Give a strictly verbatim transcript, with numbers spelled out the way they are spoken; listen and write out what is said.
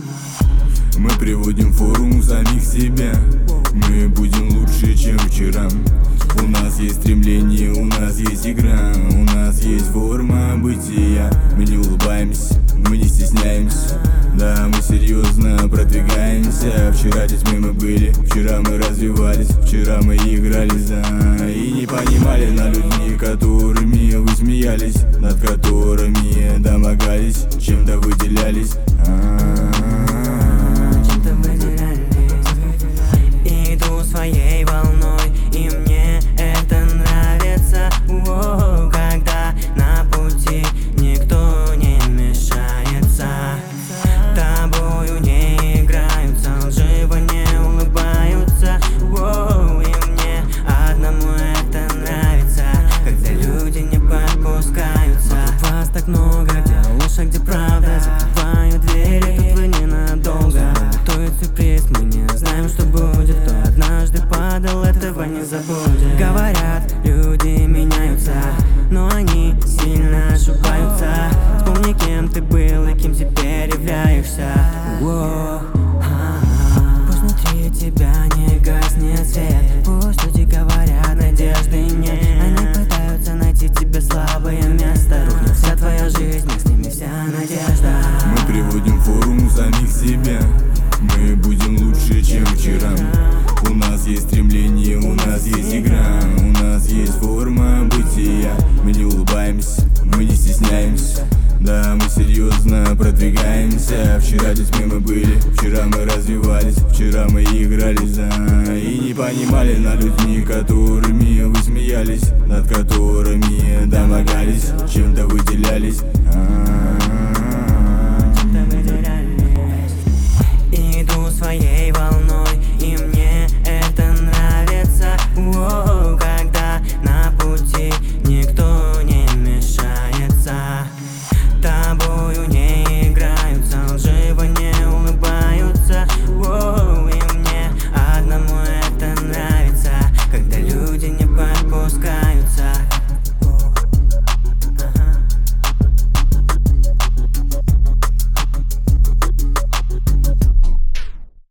Мы приводим в форму самих себя. Мы будем лучше, чем вчера. У нас есть стремление, у нас есть игра, у нас есть форма бытия. Мы не улыбаемся, мы не стесняемся. Да, мы серьезно продвигаемся. Вчера детьми мы были, вчера мы развивались, вчера мы играли за и не понимали над людьми, которыми вы смеялись, над которыми домогались, чем-то выделялись. Чем-то выделялись. Иду своей волной, и мне это нравится. О, когда на пути никто не мешается. Тобою не играются, лживо не улыбаются. О, и мне одному это нравится, когда люди не подпускаются. Вокруг вас так много, где ложь, а где правда. Закрываю двери, тут вы ненадолго. Готовит сюрприз, мы не знаем, что будет. Кто однажды падал, этого не забудет. Говорят, люди меняются, но они сильно ошибаются. Вспомни, кем ты был и кем теперь являешься. О, пусть внутри тебя не гаснет свет. Пусть люди говорят, надежды нет. Они пытаются найти тебе слабое место. Рухнет вся твоя жизнь, с ними вся надежда. Мы приводим в форму самих себя. Мы будем лучше, чем вчера. У нас есть стремление, у нас есть игра, у нас есть форма бытия. Мы не улыбаемся, мы не стесняемся. Да, мы серьезно продвигаемся. Вчера детьми мы были, вчера мы развивались, вчера мы играли за и не понимали над людьми, которыми вы смеялись, над которыми домогались, чем-то выделялись. А-а-а.